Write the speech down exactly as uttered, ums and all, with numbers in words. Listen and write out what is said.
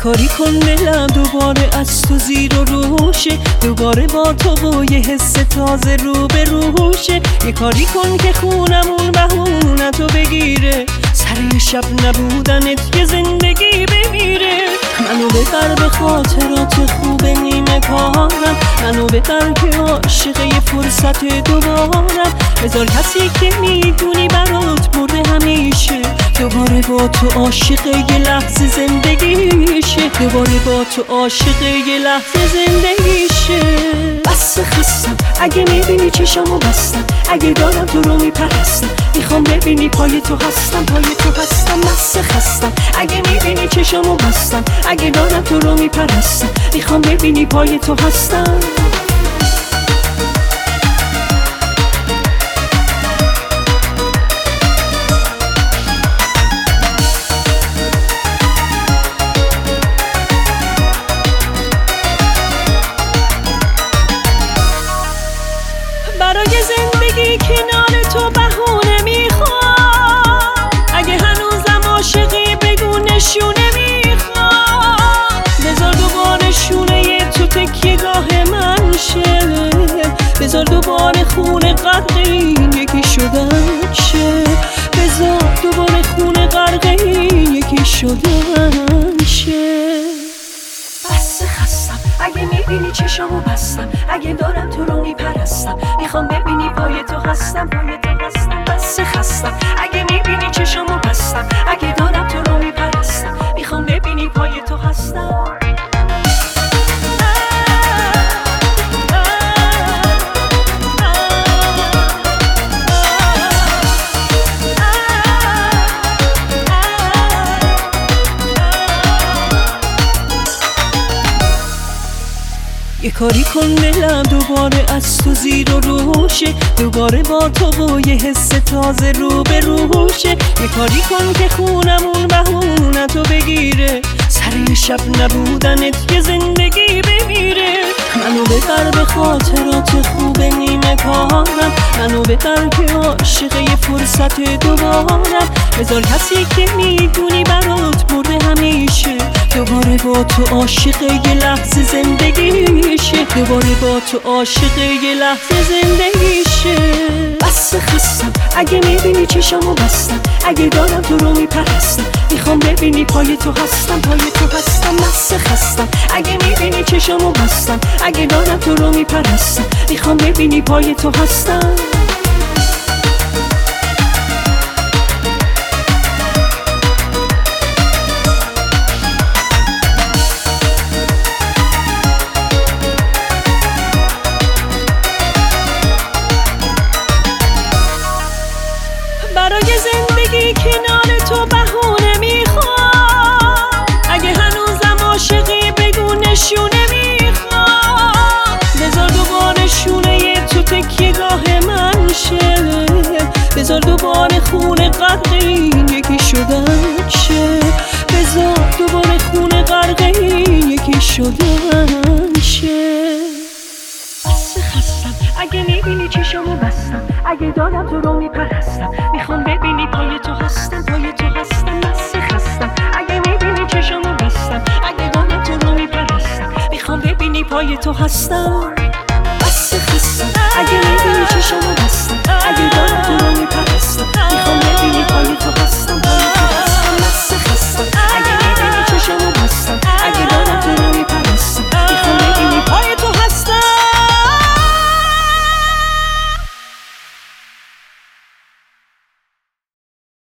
کاری کن دلم دوباره از تو زیر و روشه، دوباره با تو و یه حس تازه رو به روشه. یه کاری کن که خونمون بهونتو بگیره، سر شب نبودنت یه زندگی بمیره. منو ببر به خاطرات خوب نیمه کارم، منو ببر که عاشق یه فرصت دوبارم. بذار کسی که میدونی برات مرده همیشه، دوباره با تو عاشق یه لحظه زندگیشه، دوباره با تو عاشق یه لحظه زندگیشه. بس خستم اگه میبینی چشمو بستم، اگه دارم تو رو میپرستم، میخوام ببینی پای تو هستم، پای تو هستم. بس خستم اگه میبینی چشمو بستم، اگه دارم تو رو میپرستم، میخوام ببینی پای تو هستم. برای زندگی کنار تو بهونه میخوام، اگه هنوزم عاشقی بگو نشونه میخوام. بذار دوباره شونه تو تکیه‌گاه من شه، بذار دوباره خونه غرقین یکی شدن شه، بذار دوباره خونه غرقین یکی شدن شه. بس خستم اگه میبینی چشمو بستم، اگه دارم تو رو میپرستم، میخوام ببینی پای تو هستم، پای تو هستم. بس خستم اگه میبینی چشمو بستم، اگه دارم تو رو میپرستم، میخوام ببینی پای تو هستم. یه کاری کن دلم دوباره از تو زیر و روشه، دوباره با تو و یه حس تازه رو به روشه. یه کاری کن که خونمون بهونتو بگیره، سر شب نبودنت یه زندگی بمیره. منو ببر به خاطرات خوب نیمه کارم، منو ببر که عاشق یه فرصت دوبارم. بذار کسی که میدونی برات مرده همیشه، دوباره با تو عاشق یه لحظه زندگیشه، دوباره با تو عاشق یه لحظه زندگیشه. بس خستم اگه میبینی چشمو بستم، اگه دارم تو رو میپرستم، میخوام ببینی پای تو هستم، پای تو هستم. بس خستم اگه میبینی چشمو بستم، اگه دارم تو رو میپرستم، میخوام ببینی پای تو هستم. برای زندگی کنار تو بهونه میخوام، اگه هنوزم عاشقی بگو نشونه میخوام. بذار دوباره شونه تو تکیه‌گاه من شه، بذار دوباره خونه غرقین یکی شدن شه، بذار دوباره خونه غرقین یکی شدن شه. بس خستم اگه میبینی چشمو بستم، اگه دارم تو رو میپرستم، میخوام ببینی پای تو هستم، پای تو هستم. بس خستم اگه میبینی چشمو بستم، اگه دارم تو رو میپرستم، میخوام ببینی پای تو هستم.